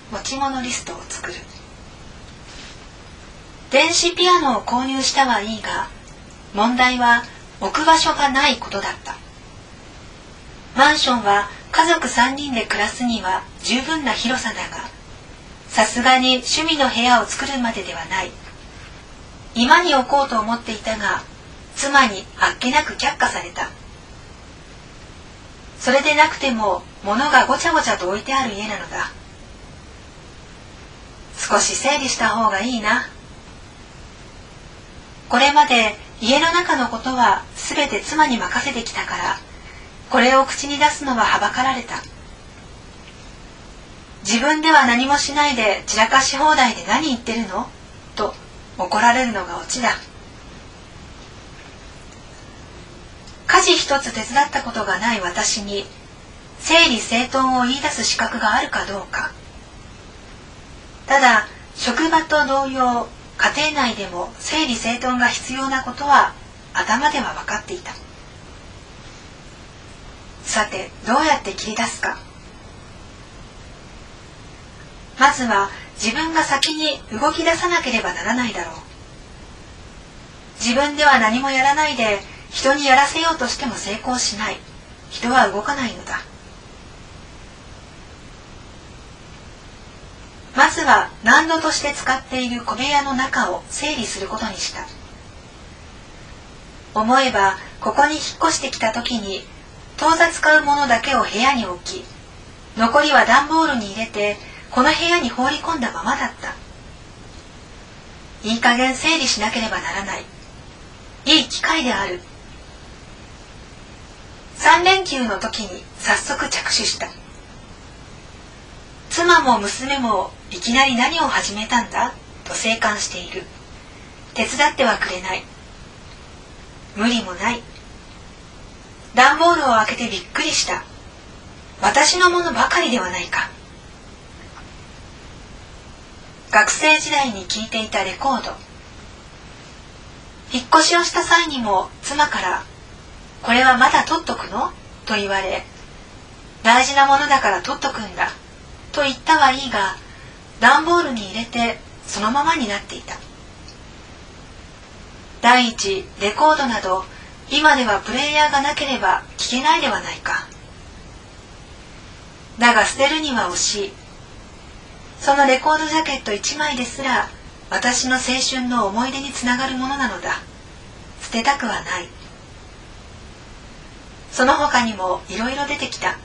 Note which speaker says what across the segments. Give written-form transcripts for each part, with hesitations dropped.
Speaker 1: 持ち物リストを作る。電子ピアノを購入したはいいが、問題は置く場所がないことだった。マンションは家族3人で暮らすには十分な広さだが、さすがに趣味の部屋を作るまでではない。居間に置こうと思っていたが、妻にあっけなく却下された。それでなくても物がごちゃごちゃと置いてある家なのだ。少し整理した方がいいな。これまで家の中のことはすべて妻に任せてきたから、これを口に出すのははばかられた。自分では何もしないで散らかし放題で何言ってるのと怒られるのがオチだ。家事一つ手伝ったことがない私に整理整頓を言い出す資格があるかどうか。ただ職場と同様、家庭内でも整理整頓が必要なことは頭では分かっていた。さて、どうやって切り出すか。まずは自分が先に動き出さなければならないだろう。自分では何もやらないで人にやらせようとしても成功しない。人は動かないのだ。まずは納戸として使っている小部屋の中を整理することにした。思えばここに引っ越してきた時に当座使うものだけを部屋に置き、残りは段ボールに入れてこの部屋に放り込んだままだった。いい加減整理しなければならない。いい機会である。3連休の時に早速着手した。妻も娘もいきなり何を始めたんだと静観している。手伝ってはくれない。無理もない。段ボールを開けてびっくりした。私のものばかりではないか。学生時代に聴いていたレコード。引っ越しをした際にも妻から「これはまだ取っとくの?」と言われ、大事なものだから取っとくんだと言ったはいいが、段ボールに入れてそのままになっていた。第一、レコードなど今ではプレイヤーがなければ聴けないではないか。だが捨てるには惜しい。そのレコードジャケット1枚ですら私の青春の思い出につながるものなのだ。捨てたくはない。その他にもいろいろ出てきた。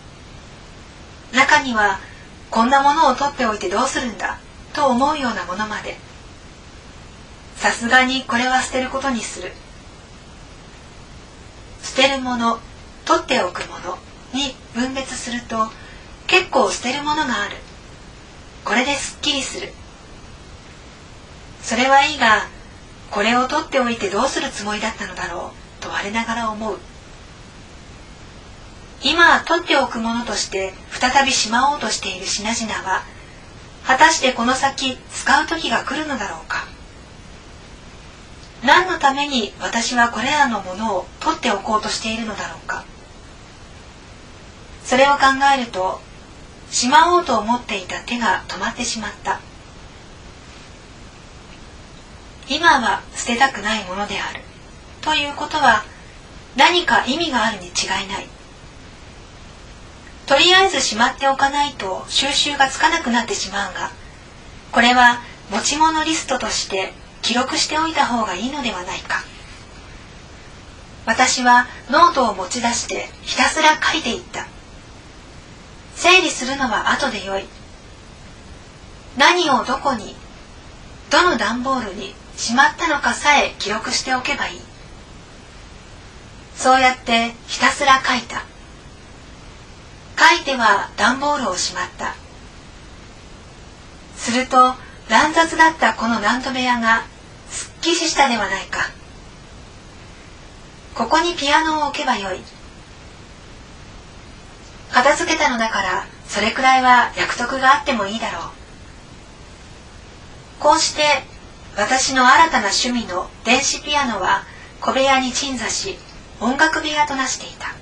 Speaker 1: 中にはこんなものを取っておいてどうするんだと思うようなものまで。さすがにこれは捨てることにする。捨てるもの、取っておくものに分別すると結構捨てるものがある。これですっきりする。それはいいが、これを取っておいてどうするつもりだったのだろうと我ながら思う。今取っておくものとして再びしまおうとしている品々は、果たしてこの先使う時が来るのだろうか。何のために私はこれらのものを取っておこうとしているのだろうか。それを考えると、しまおうと思っていた手が止まってしまった。今は捨てたくないものであるということは何か意味があるに違いない。とりあえずしまっておかないと収集がつかなくなってしまうが、これは持ち物リストとして記録しておいた方がいいのではないか。私はノートを持ち出してひたすら書いていった。整理するのは後でよい。何をどこに、どの段ボールにしまったのかさえ記録しておけばいい。そうやってひたすら書いた。書いては段ボールをしまった。すると乱雑だったこの納戸部屋がすっきりしたではないか。ここにピアノを置けばよい。片付けたのだからそれくらいは約束があってもいいだろう。こうして私の新たな趣味の電子ピアノは小部屋に鎮座し、音楽部屋となしていた。